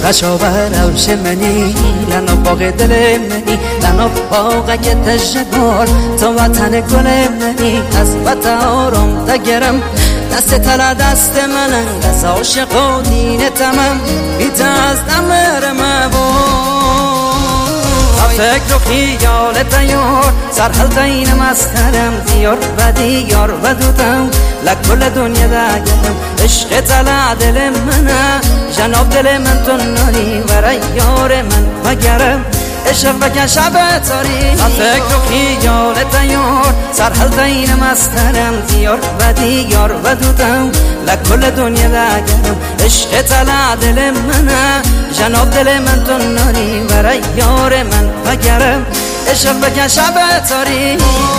خشاور روش منی لنا باغ دل منی لنا باغ که تشکر تو وطن گل منی از وطن آرام دگرم دست تلا دست منن دست عاشق و دین تمام بیت از دمر فکر و خیال دیار سرحل دین مسترم دیار و دیار و دودم لکل دنیا دگرم عشق تلا دل منه جناب دل من تو نانی ورای یار من وگرم عشق بکن شب تاری فکر و خیال دیار سرحل دین مسترم دیار و دیار و دودم لکل دنیا دگرم عشق تلا دل منه جناب دل من تو نانی برای یار من وگرم عشق بکن شب تاری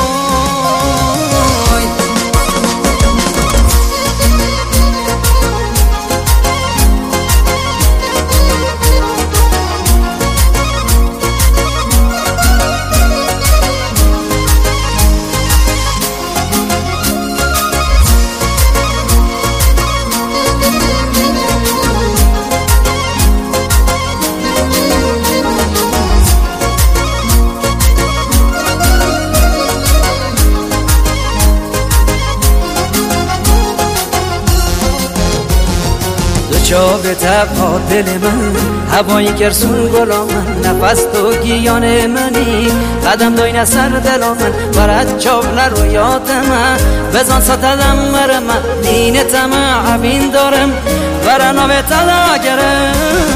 جا به تبا دل من هوایی گرسون گلا من نفس تو گیان منی قدم دوین سر دل من برد چابل رو یاد من بزن ستدم مر من دین تمع عبین دارم برنامه تلا گرم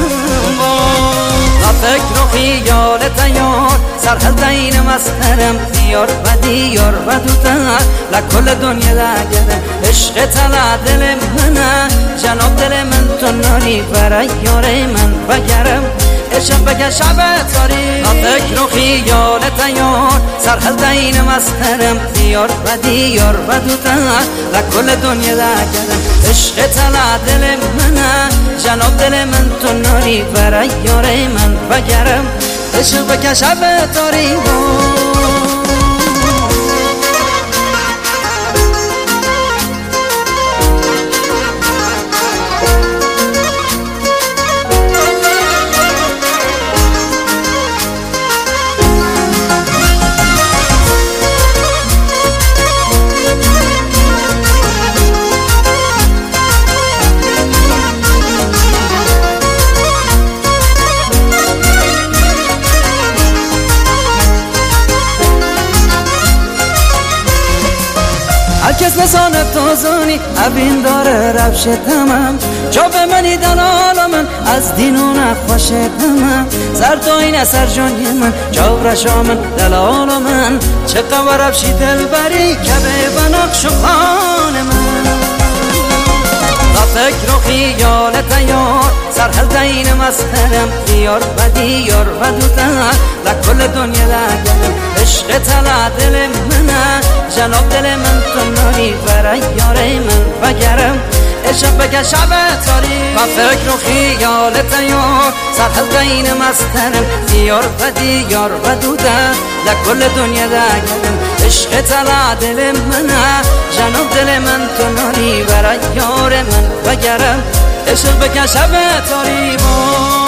فکر و خیال دیار سرحل دین مسترم دیار و دیار و دوتر لکل دنیا دگرم عشق تلا دل منه جناب دل من تو نانی برای یار من وگرم عشق بکن شب تاری فکر و خیال دیار سرحل دین مسترم دیار و دیار و دوتر لکل دنیا دگرم عشق تلا دل منه جناب دل من تو نانی برای یار من وگرم عشق بکن شب تاری هرکس لسان تازانی ابین داره روش تمام جا به منی دلال من از دینو نخوش تمام زرداین اثر جانی من جا رشا من دلال من چه قوار روشی دل بری که به بناقش و خان من فکر و خیال دیار سرحل دین مسترم دیار و دیار و دوتر لکل دنیا دگرم عشق تلا دل منه جناب دل من تو نانی برای یار من وگرم عشق بکن شب تاری و فکر و خیال دیار سرحل دین مسترم دیار و دیار و دوتر لکل دنیا دگرم عشق تلا دل منه جناب دل من تو نانی برای یار من وگرم عشق بکن شب تاری